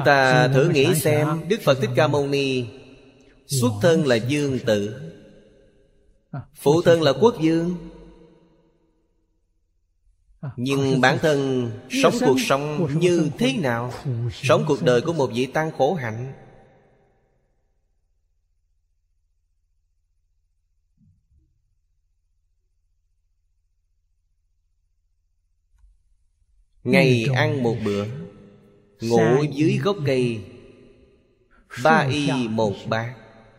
Chúng ta thử nghĩ xem, Đức Phật Thích Ca Mâu Ni xuất thân là dương tử, phụ thân là quốc vương, nhưng bản thân sống cuộc sống như thế nào? Sống cuộc đời của một vị tăng khổ hạnh. Ngày ăn một bữa, ngủ dưới gốc cây, 3 y 1 bát.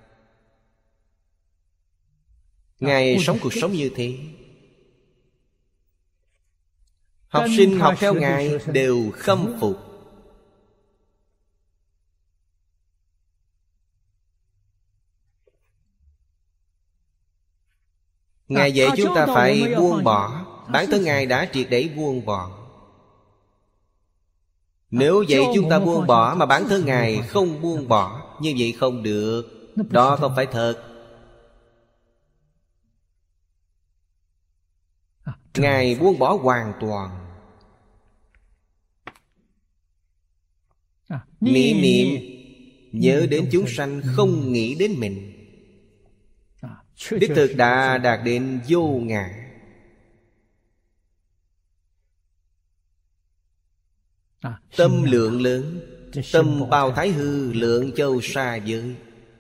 Ngài sống cuộc sống như thế. Học sinh học theo Ngài đều khâm phục. Ngài dạy chúng ta phải buông bỏ. Bản thân Ngài đã triệt để buông bỏ. Nếu vậy chúng ta buông bỏ mà bản thân Ngài không buông bỏ, như vậy không được. Đó không phải thật. Ngài buông bỏ hoàn toàn. Niệm niệm nhớ đến chúng sanh, không nghĩ đến mình. Đích thực đã đạt đến vô ngã. Tâm lượng lớn, tâm bao thái hư, lượng châu xa giới.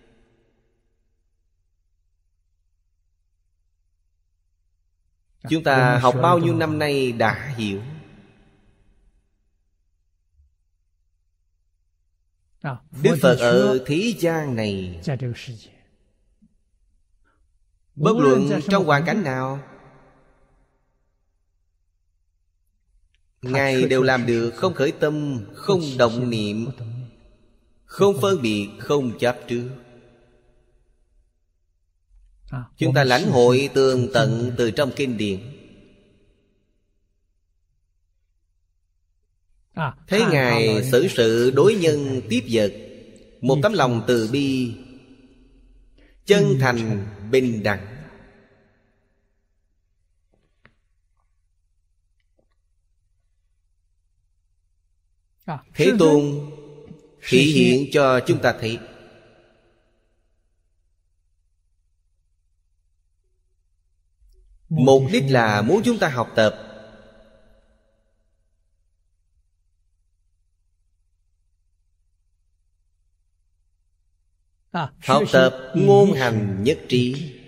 Chúng ta học bao nhiêu năm nay đã hiểu. Đức Phật ở thế gian này, bất luận trong hoàn cảnh nào, Ngài đều làm được không khởi tâm, không động niệm, không phân biệt, không chấp trước. Chúng ta lãnh hội tường tận từ trong kinh điển. Thấy Ngài xử sự đối nhân tiếp vật, một tấm lòng từ bi, chân thành, bình đẳng. Thế Tôn thị hiện cho chúng ta thấy. Mục đích là muốn chúng ta học tập. Học tập ngôn hành nhất trí.